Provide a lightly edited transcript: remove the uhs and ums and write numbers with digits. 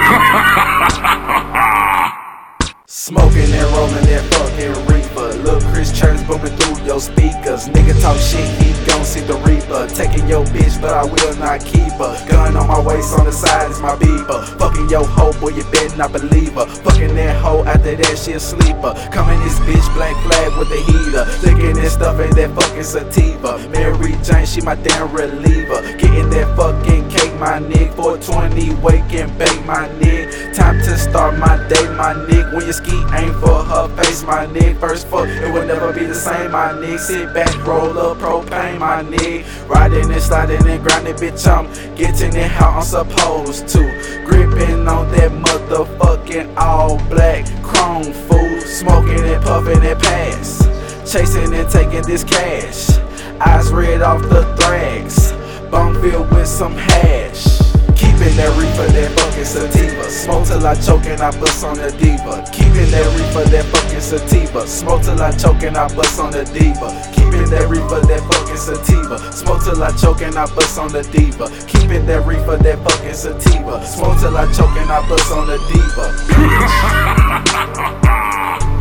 Smoking and rolling that fucking reefer. Lil' Chris Church bumping through your speakers. Nigga talk shit, he gon' see the reaper. Taking your bitch, but I will not keep her. Gun on my waist, on the side is my beeper. Fucking your hoe, boy, you better not believe her. Fucking that hoe, after that she a sleeper. Coming this bitch, black flag with the heater. Licking that stuff in that fucking sativa. Mary Jane, she my damn reliever. Getting that fucking cake, my nigga. 420, wake and bake, my nigga. Time to start my day, my nigga. When you ski, aim for her face, my nigga. First fuck, it will never be the same, my nigga. Sit back, roll up propane, my nigga. Riding and sliding and grinding, bitch, I'm getting it how I'm supposed to. Gripping on that motherfucking all black chrome fool. Smoking and puffing and pass. Chasing and taking this cash. Eyes red off the thrags. Bone filled with some hash. Keeping that reefer, that fucking sativa. Smoke till I choke and I bust on the diva. Keeping that reefer, that fucking sativa. Smoke till I choke and I bust on the diva. Keeping that reefer, that fucking sativa. Smoke till I choke and I bust on the diva. Keeping that reefer, that fucking sativa. Smoke till I choke and I bust on the diva. Bitch.